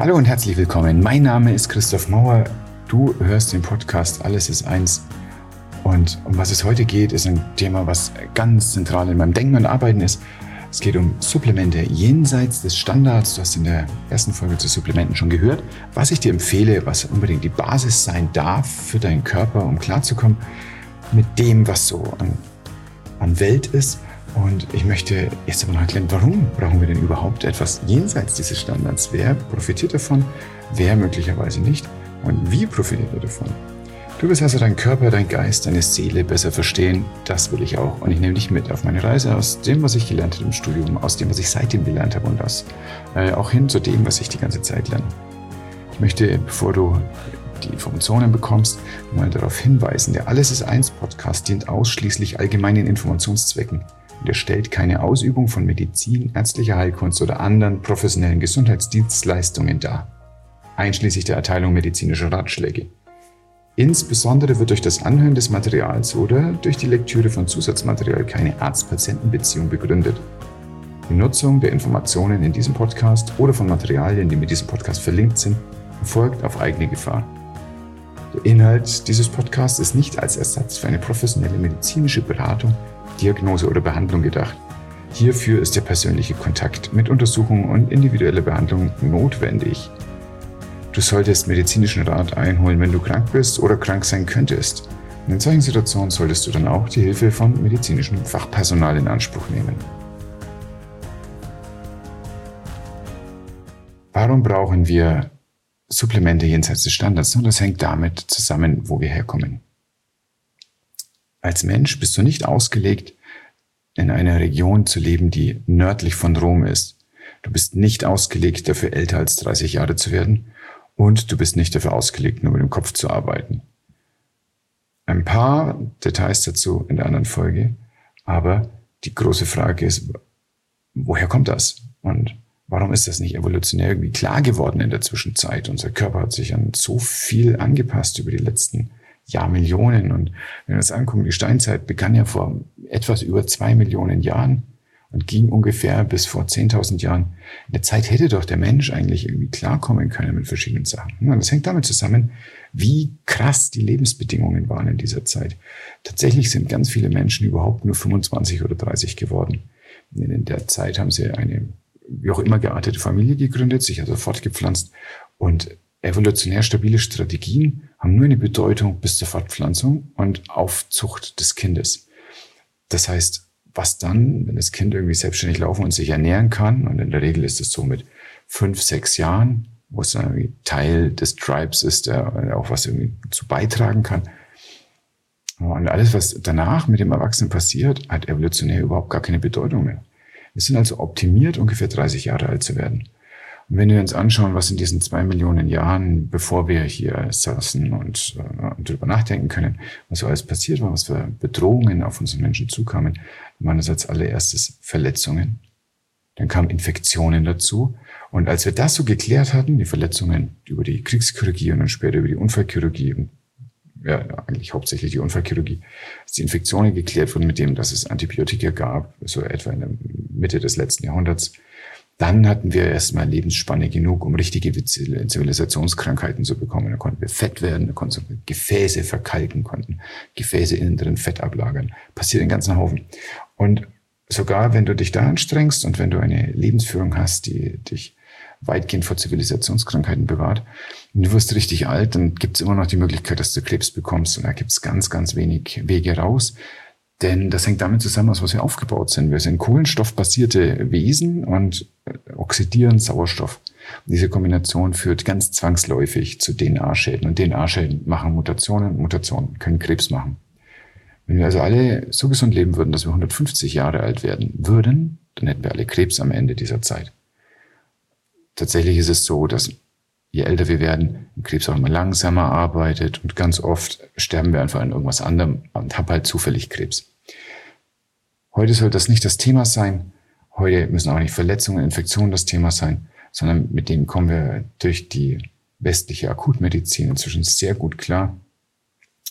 Hallo und herzlich willkommen. Mein Name ist Christoph Mauer. Du hörst den Podcast Alles ist eins. Und um was es heute geht, ist ein Thema, was ganz zentral in meinem Denken und Arbeiten ist. Es geht um Supplemente jenseits des Standards. Du hast in der ersten Folge zu Supplementen schon gehört. Was ich dir empfehle, was unbedingt die Basis sein darf für deinen Körper, um klarzukommen mit dem, was so an Welt ist. Und ich möchte jetzt aber noch erklären, warum brauchen wir denn überhaupt etwas jenseits dieses Standards? Wer profitiert davon, wer möglicherweise nicht und wie profitiert er davon? Du willst also deinen Körper, deinen Geist, deine Seele besser verstehen, das will ich auch. Und ich nehme dich mit auf meine Reise aus dem, was ich gelernt habe im Studium, aus dem, was ich seitdem gelernt habe und auch hin zu dem, was ich die ganze Zeit lerne. Ich möchte, bevor du die Informationen bekommst, mal darauf hinweisen, der Alles ist eins Podcast dient ausschließlich allgemeinen Informationszwecken. Und er stellt keine Ausübung von Medizin, ärztlicher Heilkunst oder anderen professionellen Gesundheitsdienstleistungen dar, einschließlich der Erteilung medizinischer Ratschläge. Insbesondere wird durch das Anhören des Materials oder durch die Lektüre von Zusatzmaterial keine Arzt-Patienten-Beziehung begründet. Die Nutzung der Informationen in diesem Podcast oder von Materialien, die mit diesem Podcast verlinkt sind, erfolgt auf eigene Gefahr. Der Inhalt dieses Podcasts ist nicht als Ersatz für eine professionelle medizinische Beratung, Diagnose oder Behandlung gedacht. Hierfür ist der persönliche Kontakt mit Untersuchung und individuelle Behandlung notwendig. Du solltest medizinischen Rat einholen, wenn du krank bist oder krank sein könntest. Und in solchen Situationen solltest du dann auch die Hilfe von medizinischem Fachpersonal in Anspruch nehmen. Warum brauchen wir Supplemente jenseits des Standards? Und das hängt damit zusammen, wo wir herkommen. Als Mensch bist du nicht ausgelegt, in einer Region zu leben, die nördlich von Rom ist. Du bist nicht ausgelegt, dafür älter als 30 Jahre zu werden. Und du bist nicht dafür ausgelegt, nur mit dem Kopf zu arbeiten. Ein paar Details dazu in der anderen Folge. Aber die große Frage ist, woher kommt das? Und warum ist das nicht evolutionär irgendwie klar geworden in der Zwischenzeit? Unser Körper hat sich an so viel angepasst über die letzten Jahrmillionen. Und wenn wir uns angucken, die Steinzeit begann ja vor etwas über 2 Millionen Jahren und ging ungefähr bis vor 10.000 Jahren. In der Zeit hätte doch der Mensch eigentlich irgendwie klarkommen können mit verschiedenen Sachen. Und das hängt damit zusammen, wie krass die Lebensbedingungen waren in dieser Zeit. Tatsächlich sind ganz viele Menschen überhaupt nur 25 oder 30 geworden. In der Zeit haben sie eine, wie auch immer geartete Familie gegründet, sich also fortgepflanzt und evolutionär stabile Strategien haben nur eine Bedeutung bis zur Fortpflanzung und Aufzucht des Kindes. Das heißt, was dann, wenn das Kind irgendwie selbstständig laufen und sich ernähren kann, und in der Regel ist es so mit 5, 6 Jahren, wo es dann irgendwie Teil des Tribes ist, der auch was irgendwie zu beitragen kann. Und alles, was danach mit dem Erwachsenen passiert, hat evolutionär überhaupt gar keine Bedeutung mehr. Wir sind also optimiert, ungefähr 30 Jahre alt zu werden. Und wenn wir uns anschauen, was in diesen 2 Millionen Jahren, bevor wir hier saßen und darüber nachdenken können, was so alles passiert war, was für Bedrohungen auf unsere Menschen zukamen, waren das als allererstes Verletzungen. Dann kamen Infektionen dazu. Und als wir das so geklärt hatten, die Verletzungen über die Kriegschirurgie und dann später über die Unfallchirurgie, ja, eigentlich hauptsächlich die Unfallchirurgie, als die Infektionen geklärt wurden mit dem, dass es Antibiotika gab, so etwa in der Mitte des letzten Jahrhunderts, dann hatten wir erstmal Lebensspanne genug, um richtige Zivilisationskrankheiten zu bekommen. Da konnten wir fett werden, da konnten wir Gefäße verkalken, konnten Gefäße innen drin Fett ablagern. Passiert einen ganzen Haufen. Und sogar wenn du dich da anstrengst und wenn du eine Lebensführung hast, die dich weitgehend vor Zivilisationskrankheiten bewahrt, und du wirst richtig alt, dann gibt es immer noch die Möglichkeit, dass du Krebs bekommst. Und da gibt es ganz, ganz wenig Wege raus. Denn das hängt damit zusammen, aus was wir aufgebaut sind. Wir sind kohlenstoffbasierte Wesen und oxidieren Sauerstoff. Und diese Kombination führt ganz zwangsläufig zu DNA-Schäden. Und DNA-Schäden machen Mutationen. Mutationen können Krebs machen. Wenn wir also alle so gesund leben würden, dass wir 150 Jahre alt werden würden, dann hätten wir alle Krebs am Ende dieser Zeit. Tatsächlich ist es so, dass je älter wir werden, Krebs auch immer langsamer arbeitet und ganz oft sterben wir einfach an irgendwas anderem und haben halt zufällig Krebs. Heute soll das nicht das Thema sein. Heute müssen auch nicht Verletzungen, Infektionen das Thema sein, sondern mit denen kommen wir durch die westliche Akutmedizin inzwischen sehr gut klar.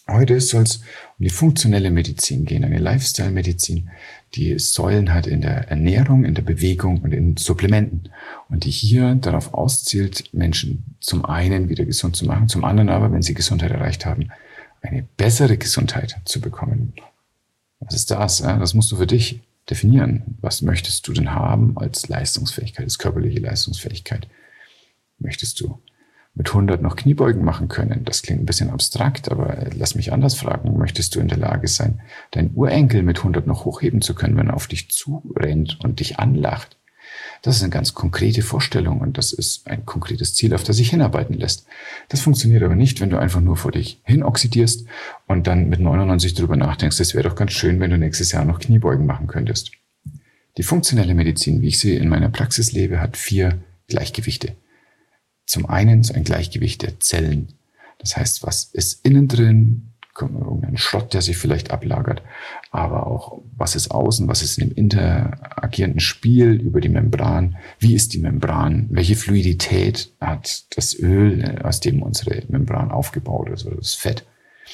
Heute soll es um die funktionelle Medizin gehen, eine Lifestyle-Medizin, die Säulen hat in der Ernährung, in der Bewegung und in Supplementen und die hier darauf auszielt, Menschen zum einen wieder gesund zu machen, zum anderen aber, wenn sie Gesundheit erreicht haben, eine bessere Gesundheit zu bekommen. Was ist das? Das musst du für dich definieren. Was möchtest du denn haben als Leistungsfähigkeit, als körperliche Leistungsfähigkeit? Möchtest du mit 100 noch Kniebeugen machen können? Das klingt ein bisschen abstrakt, aber lass mich anders fragen. Möchtest du in der Lage sein, deinen Urenkel mit 100 noch hochheben zu können, wenn er auf dich zurennt und dich anlacht? Das ist eine ganz konkrete Vorstellung und das ist ein konkretes Ziel, auf das sich hinarbeiten lässt. Das funktioniert aber nicht, wenn du einfach nur vor dich hin oxidierst und dann mit 99 darüber nachdenkst, es wäre doch ganz schön, wenn du nächstes Jahr noch Kniebeugen machen könntest. Die funktionelle Medizin, wie ich sie in meiner Praxis lebe, hat 4 Gleichgewichte. Zum einen so ein Gleichgewicht der Zellen. Das heißt, was ist innen drin? Irgendein Schrott, der sich vielleicht ablagert, aber auch was ist außen, was ist im interagierenden Spiel über die Membran, wie ist die Membran, welche Fluidität hat das Öl, aus dem unsere Membran aufgebaut ist, oder das Fett.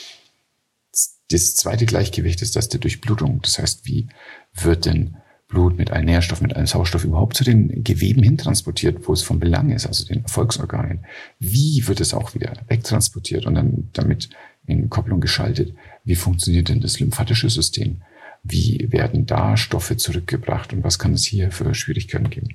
Das zweite Gleichgewicht ist das der Durchblutung, das heißt, wie wird denn Blut mit allen Nährstoffen, mit allem Sauerstoff überhaupt zu den Geweben hintransportiert, wo es von Belang ist, also den Erfolgsorganen. Wie wird es auch wieder wegtransportiert und dann damit in Kopplung geschaltet? Wie funktioniert denn das lymphatische System? Wie werden da Stoffe zurückgebracht und was kann es hier für Schwierigkeiten geben?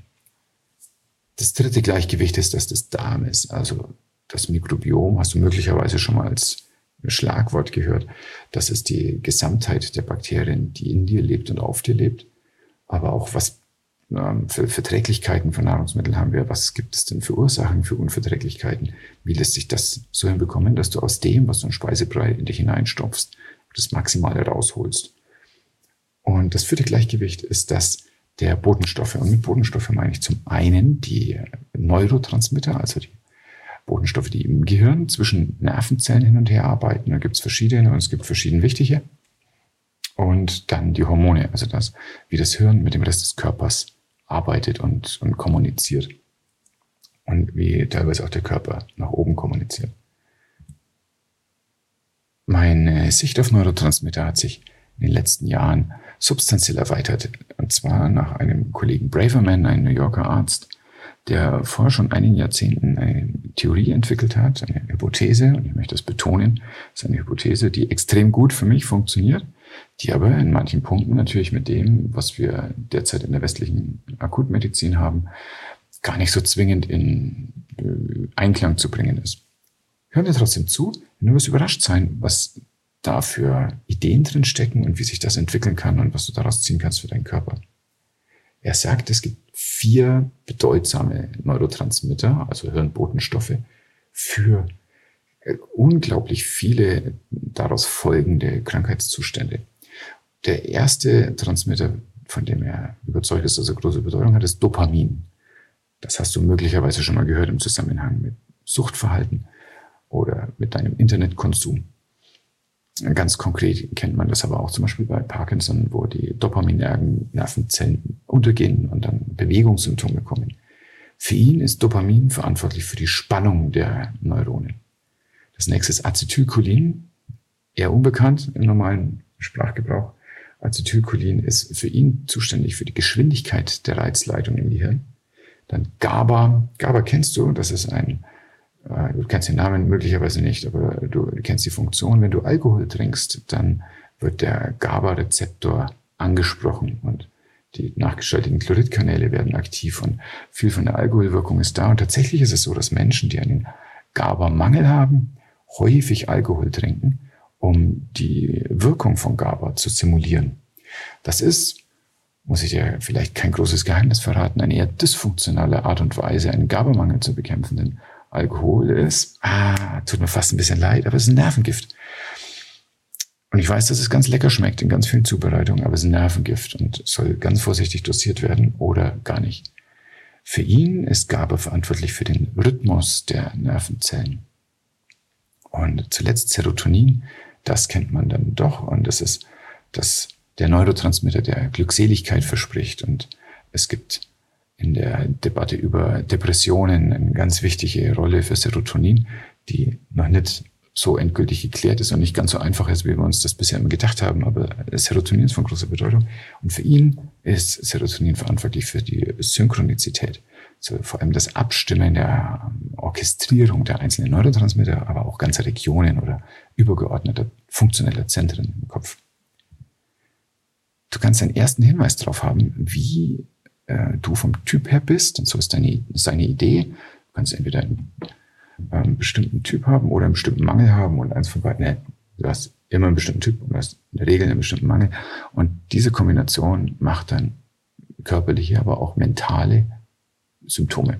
Das dritte Gleichgewicht ist das des Darmes, also das Mikrobiom, hast du möglicherweise schon mal als Schlagwort gehört. Das ist die Gesamtheit der Bakterien, die in dir lebt und auf dir lebt. Aber auch was für Verträglichkeiten von Nahrungsmitteln haben wir. Was gibt es denn für Ursachen für Unverträglichkeiten? Wie lässt sich das so hinbekommen, dass du aus dem, was du in Speisebrei in dich hineinstopfst, das Maximale rausholst? Und das vierte Gleichgewicht ist das der Botenstoffe. Und mit Botenstoffe meine ich zum einen die Neurotransmitter, also die Botenstoffe, die im Gehirn zwischen Nervenzellen hin und her arbeiten. Da gibt es verschiedene und es gibt verschieden wichtige. Und dann die Hormone, also das, wie das Hirn mit dem Rest des Körpers arbeitet und kommuniziert. Und wie teilweise auch der Körper nach oben kommuniziert. Meine Sicht auf Neurotransmitter hat sich in den letzten Jahren substanziell erweitert. Und zwar nach einem Kollegen Braverman, einem New Yorker Arzt, der vor schon einigen Jahrzehnten eine Theorie entwickelt hat, eine Hypothese, und ich möchte das betonen, das ist eine Hypothese, die extrem gut für mich funktioniert, die aber in manchen Punkten natürlich mit dem, was wir derzeit in der westlichen Akutmedizin haben, gar nicht so zwingend in Einklang zu bringen ist. Hör dir trotzdem zu, und du wirst überrascht sein, was da für Ideen drin stecken und wie sich das entwickeln kann und was du daraus ziehen kannst für deinen Körper. Er sagt, es gibt 4 bedeutsame Neurotransmitter, also Hirnbotenstoffe, für unglaublich viele daraus folgende Krankheitszustände. Der erste Transmitter, von dem er überzeugt ist, dass er große Bedeutung hat, ist Dopamin. Das hast du möglicherweise schon mal gehört im Zusammenhang mit Suchtverhalten oder mit deinem Internetkonsum. Ganz konkret kennt man das aber auch zum Beispiel bei Parkinson, wo die dopaminergen Nervenzellen untergehen und dann Bewegungssymptome kommen. Für ihn ist Dopamin verantwortlich für die Spannung der Neuronen. Das nächste ist Acetylcholin, eher unbekannt im normalen Sprachgebrauch. Acetylcholin ist für ihn zuständig für die Geschwindigkeit der Reizleitung im Gehirn. Dann GABA. GABA kennst du, das ist du kennst den Namen möglicherweise nicht, aber du kennst die Funktion. Wenn du Alkohol trinkst, dann wird der GABA-Rezeptor angesprochen und die nachgeschalteten Chloridkanäle werden aktiv und viel von der Alkoholwirkung ist da. Und tatsächlich ist es so, dass Menschen, die einen GABA-Mangel haben, häufig Alkohol trinken, um die Wirkung von GABA zu simulieren. Das ist, muss ich dir vielleicht kein großes Geheimnis verraten, eine eher dysfunktionale Art und Weise, einen GABA-Mangel zu bekämpfen. Denn Alkohol ist, tut mir fast ein bisschen leid, aber es ist ein Nervengift. Und ich weiß, dass es ganz lecker schmeckt in ganz vielen Zubereitungen, aber es ist ein Nervengift und soll ganz vorsichtig dosiert werden oder gar nicht. Für ihn ist GABA verantwortlich für den Rhythmus der Nervenzellen. Und zuletzt Serotonin, das kennt man dann doch und das ist der Neurotransmitter, der Glückseligkeit verspricht. Und es gibt in der Debatte über Depressionen eine ganz wichtige Rolle für Serotonin, die noch nicht so endgültig geklärt ist und nicht ganz so einfach ist, wie wir uns das bisher immer gedacht haben. Aber Serotonin ist von großer Bedeutung. Und für ihn ist Serotonin verantwortlich für die Synchronizität. So vor allem das Abstimmen der Orchestrierung der einzelnen Neurotransmitter, aber auch ganzer Regionen oder übergeordneter funktioneller Zentren im Kopf. Du kannst einen ersten Hinweis darauf haben, wie du vom Typ her bist. Und so ist deine Idee. Du kannst entweder einen bestimmten Typ haben oder einen bestimmten Mangel haben und eins von beiden. Nee, du hast immer einen bestimmten Typ und du hast in der Regel einen bestimmten Mangel. Und diese Kombination macht dann körperliche, aber auch mentale Symptome.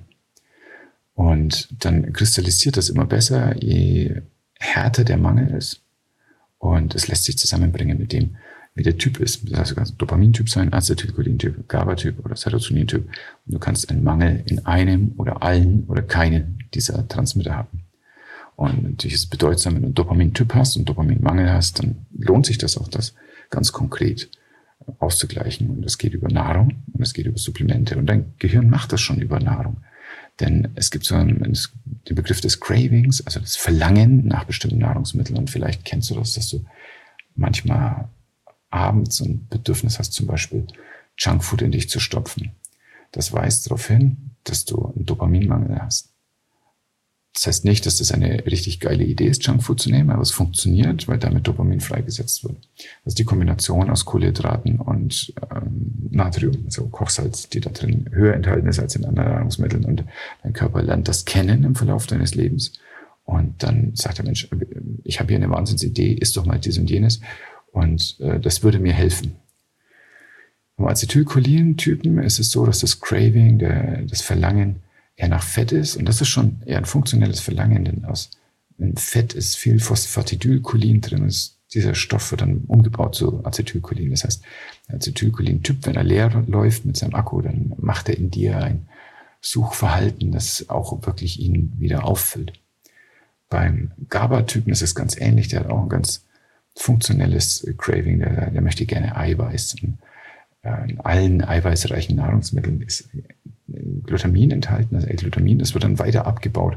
Und dann kristallisiert das immer besser, je härter der Mangel ist. Und es lässt sich zusammenbringen mit dem, wie der Typ ist. Das heißt, du kannst Dopamintyp sein, Acetylcholintyp, GABA-Typ oder Serotonintyp. Und du kannst einen Mangel in einem oder allen oder keinen dieser Transmitter haben. Und natürlich ist es bedeutsam, wenn du einen Dopamintyp hast und Dopaminmangel hast, dann lohnt sich das auch, das ganz konkret auszugleichen. Und das geht über Nahrung und es geht über Supplemente. Und dein Gehirn macht das schon über Nahrung. Denn es gibt so den Begriff des Cravings, also das Verlangen nach bestimmten Nahrungsmitteln. Und vielleicht kennst du das, dass du manchmal abends ein Bedürfnis hast, zum Beispiel Junkfood in dich zu stopfen. Das weist darauf hin, dass du einen Dopaminmangel hast. Das heißt nicht, dass das eine richtig geile Idee ist, Junkfood zu nehmen, aber es funktioniert, weil damit Dopamin freigesetzt wird. Das ist die Kombination aus Kohlenhydraten und Natrium, also Kochsalz, die da drin höher enthalten ist als in anderen Nahrungsmitteln. Und dein Körper lernt das kennen im Verlauf deines Lebens. Und dann sagt der Mensch, ich habe hier eine Wahnsinnsidee, isst doch mal dies und jenes. Und das würde mir helfen. Beim Acetylcholin-Typen ist es so, dass das Craving, das Verlangen eher nach Fett ist. Und das ist schon eher ein funktionelles Verlangen, denn in Fett ist viel Phosphatidylcholin drin. Und dieser Stoff wird dann umgebaut zu Acetylcholin. Das heißt, der Acetylcholin-Typ, wenn er leer läuft mit seinem Akku, dann macht er in dir ein Suchverhalten, das auch wirklich ihn wieder auffüllt. Beim GABA-Typen ist es ganz ähnlich. Der hat auch ein ganz funktionelles Craving, der möchte gerne Eiweiß. In allen eiweißreichen Nahrungsmitteln ist Glutamin enthalten, also L-Glutamin, das wird dann weiter abgebaut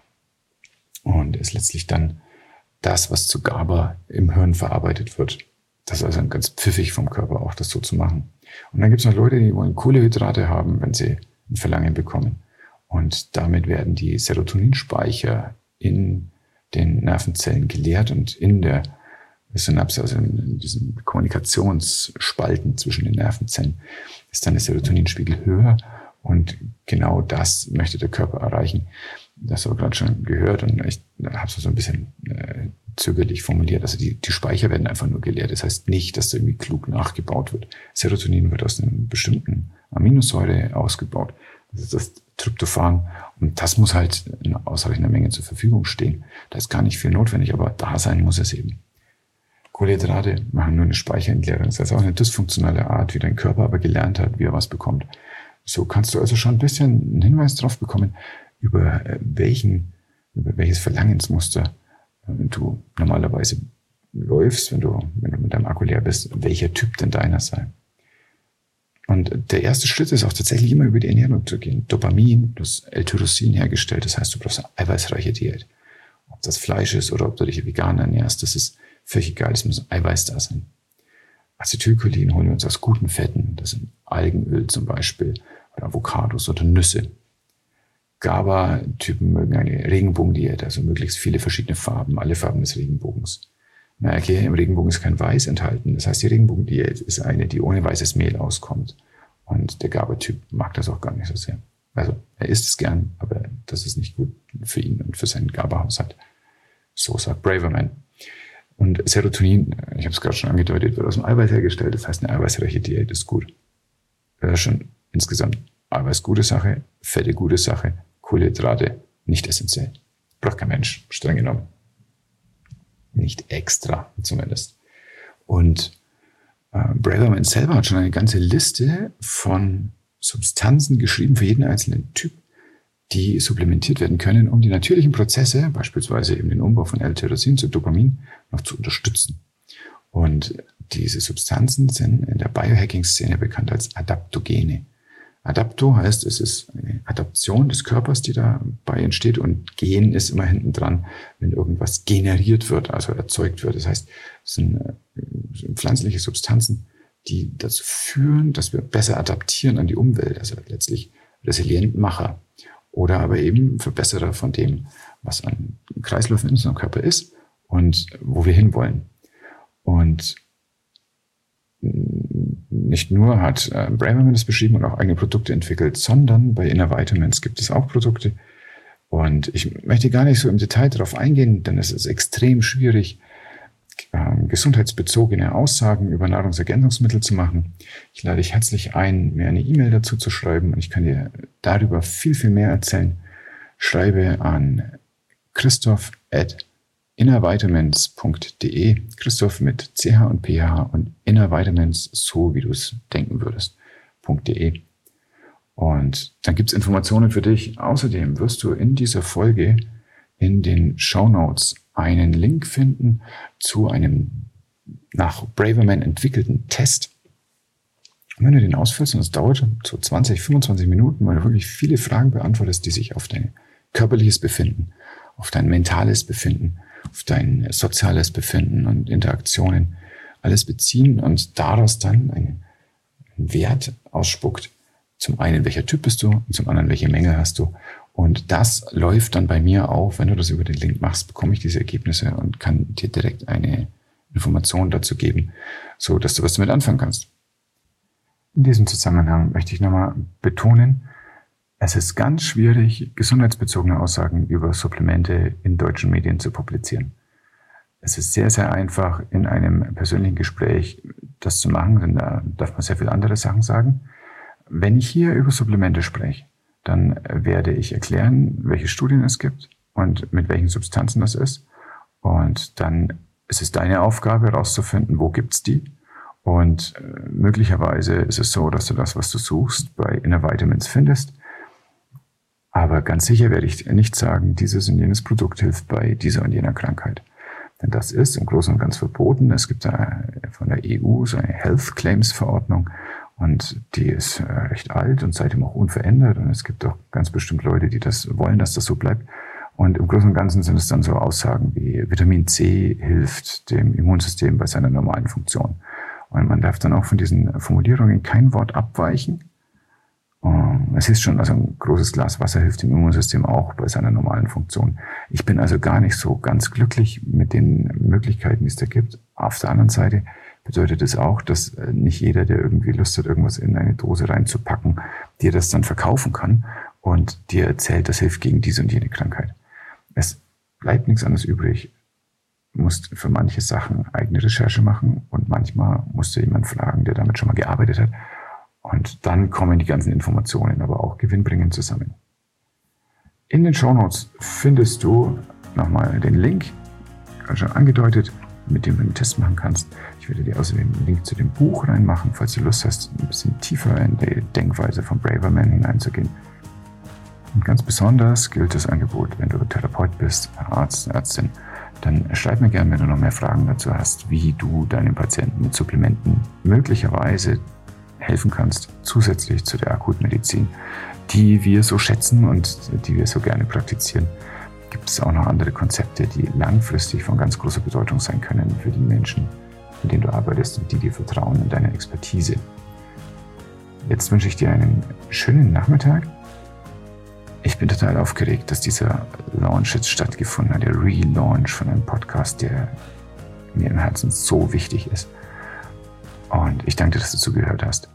und ist letztlich dann das, was zu GABA im Hirn verarbeitet wird. Das ist also ganz pfiffig vom Körper auch, das so zu machen. Und dann gibt es noch Leute, die wollen Kohlenhydrate haben, wenn sie ein Verlangen bekommen. Und damit werden die Serotoninspeicher in den Nervenzellen geleert und in der Synapse, also in diesen Kommunikationsspalten zwischen den Nervenzellen, ist dann der Serotoninspiegel höher. Und genau das möchte der Körper erreichen. Das habe ich gerade schon gehört und ich habe es so ein bisschen zögerlich formuliert. Also die Speicher werden einfach nur geleert. Das heißt nicht, dass da irgendwie klug nachgebaut wird. Serotonin wird aus einer bestimmten Aminosäure ausgebaut. Das ist das Tryptophan. Und das muss halt in ausreichender Menge zur Verfügung stehen. Da ist gar nicht viel notwendig, aber da sein muss es eben. Kohlenhydrate machen nur eine Speicherentleerung. Das heißt auch eine dysfunktionale Art, wie dein Körper aber gelernt hat, wie er was bekommt. So kannst du also schon ein bisschen einen Hinweis drauf bekommen, über welches Verlangensmuster du normalerweise läufst, wenn du mit deinem Akku leer bist, welcher Typ denn deiner sei. Und der erste Schritt ist auch tatsächlich immer über die Ernährung zu gehen. Dopamin, das L-Tyrosin hergestellt, das heißt, du brauchst eine eiweißreiche Diät. Ob das Fleisch ist oder ob du dich vegan ernährst, das ist völlig egal, es muss Eiweiß da sein. Acetylcholin holen wir uns aus guten Fetten, das sind Algenöl zum Beispiel, oder Avocados oder Nüsse. GABA-Typen mögen eine Regenbogendiät, also möglichst viele verschiedene Farben, alle Farben des Regenbogens. Na okay, im Regenbogen ist kein Weiß enthalten, das heißt, die Regenbogendiät ist eine, die ohne weißes Mehl auskommt. Und der GABA-Typ mag das auch gar nicht so sehr. Also er isst es gern, aber das ist nicht gut für ihn und für seinen GABA-Haushalt. So sagt Braverman. Und Serotonin, ich habe es gerade schon angedeutet, wird aus dem Eiweiß hergestellt. Das heißt, eine eiweißreiche Diät ist gut. Das ist schon insgesamt Eiweiß gute Sache, Fette gute Sache, Kohlenhydrate nicht essentiell. Braucht kein Mensch, streng genommen. Nicht extra zumindest. Und Braverman selber hat schon eine ganze Liste von Substanzen geschrieben für jeden einzelnen Typ, die supplementiert werden können, um die natürlichen Prozesse, beispielsweise eben den Umbau von L-Tyrosin zu Dopamin, noch zu unterstützen. Und diese Substanzen sind in der Biohacking-Szene bekannt als Adaptogene. Adapto heißt, es ist eine Adaption des Körpers, die dabei entsteht. Und Gen ist immer hinten dran, wenn irgendwas generiert wird, also erzeugt wird. Das heißt, es sind pflanzliche Substanzen, die dazu führen, dass wir besser adaptieren an die Umwelt, also letztlich Resilientmacher oder aber eben Verbesserer von dem, was an Kreisläufen in unserem Körper ist und wo wir hinwollen. Und nicht nur hat Braverman das beschrieben und auch eigene Produkte entwickelt, sondern bei Inner Vitamins gibt es auch Produkte. Und ich möchte gar nicht so im Detail darauf eingehen, denn es ist extrem schwierig, gesundheitsbezogene Aussagen über Nahrungsergänzungsmittel zu machen. Ich lade dich herzlich ein, mir eine E-Mail dazu zu schreiben und ich kann dir darüber viel, viel mehr erzählen. Schreibe an christoph@innervitamins.de, Christoph mit CH und PH und Innervitamins, so wie du es denken würdest.de. Und dann gibt es Informationen für dich. Außerdem wirst du in dieser Folge in den Shownotes einen Link finden zu einem nach Braverman entwickelten Test. Und wenn du den ausfüllst, und es dauert so 20, 25 Minuten, weil du wirklich viele Fragen beantwortest, die sich auf dein körperliches Befinden, auf dein mentales Befinden, auf dein soziales Befinden und Interaktionen alles beziehen und daraus dann einen Wert ausspuckt. Zum einen, welcher Typ bist du, und zum anderen, welche Mängel hast du. Und das läuft dann bei mir auf. Wenn du das über den Link machst, bekomme ich diese Ergebnisse und kann dir direkt eine Information dazu geben, so dass du was damit anfangen kannst. In diesem Zusammenhang möchte ich nochmal betonen, es ist ganz schwierig, gesundheitsbezogene Aussagen über Supplemente in deutschen Medien zu publizieren. Es ist sehr, sehr einfach, in einem persönlichen Gespräch das zu machen, denn da darf man sehr viele andere Sachen sagen. Wenn ich hier über Supplemente spreche, dann werde ich erklären, welche Studien es gibt und mit welchen Substanzen das ist. Und dann ist es deine Aufgabe, herauszufinden, wo gibt's die. Und möglicherweise ist es so, dass du das, was du suchst, bei Inner Vitamins findest. Aber ganz sicher werde ich nicht sagen, dieses und jenes Produkt hilft bei dieser und jener Krankheit. Denn das ist im Großen und Ganzen verboten. Es gibt da von der EU so eine Health Claims Verordnung. Und die ist recht alt und seitdem auch unverändert. Und es gibt auch ganz bestimmt Leute, die das wollen, dass das so bleibt. Und im Großen und Ganzen sind es dann so Aussagen wie Vitamin C hilft dem Immunsystem bei seiner normalen Funktion. Und man darf dann auch von diesen Formulierungen kein Wort abweichen. Es ist schon, also ein großes Glas Wasser hilft dem Immunsystem auch bei seiner normalen Funktion. Ich bin also gar nicht so ganz glücklich mit den Möglichkeiten, die es da gibt. Auf der anderen Seite bedeutet es auch, dass nicht jeder, der irgendwie Lust hat, irgendwas in eine Dose reinzupacken, dir das dann verkaufen kann und dir erzählt, das hilft gegen diese und jene Krankheit. Es bleibt nichts anderes übrig. Du musst für manche Sachen eigene Recherche machen und manchmal musst du jemanden fragen, der damit schon mal gearbeitet hat. Und dann kommen die ganzen Informationen, aber auch gewinnbringend zusammen. In den Shownotes findest du nochmal den Link, gerade schon angedeutet, mit dem du einen Test machen kannst. Ich werde dir außerdem einen Link zu dem Buch reinmachen, falls du Lust hast, ein bisschen tiefer in die Denkweise von Braverman hineinzugehen. Und ganz besonders gilt das Angebot, wenn du Therapeut bist, Arzt, Ärztin, dann schreib mir gerne, wenn du noch mehr Fragen dazu hast, wie du deinem Patienten mit Supplementen möglicherweise helfen kannst, zusätzlich zu der Akutmedizin, die wir so schätzen und die wir so gerne praktizieren. Gibt es auch noch andere Konzepte, die langfristig von ganz großer Bedeutung sein können für die Menschen, mit denen du arbeitest und die dir vertrauen in deine Expertise. Jetzt wünsche ich dir einen schönen Nachmittag. Ich bin total aufgeregt, dass dieser Launch jetzt stattgefunden hat, der Relaunch von einem Podcast, der mir im Herzen so wichtig ist. Und ich danke dir, dass du zugehört hast.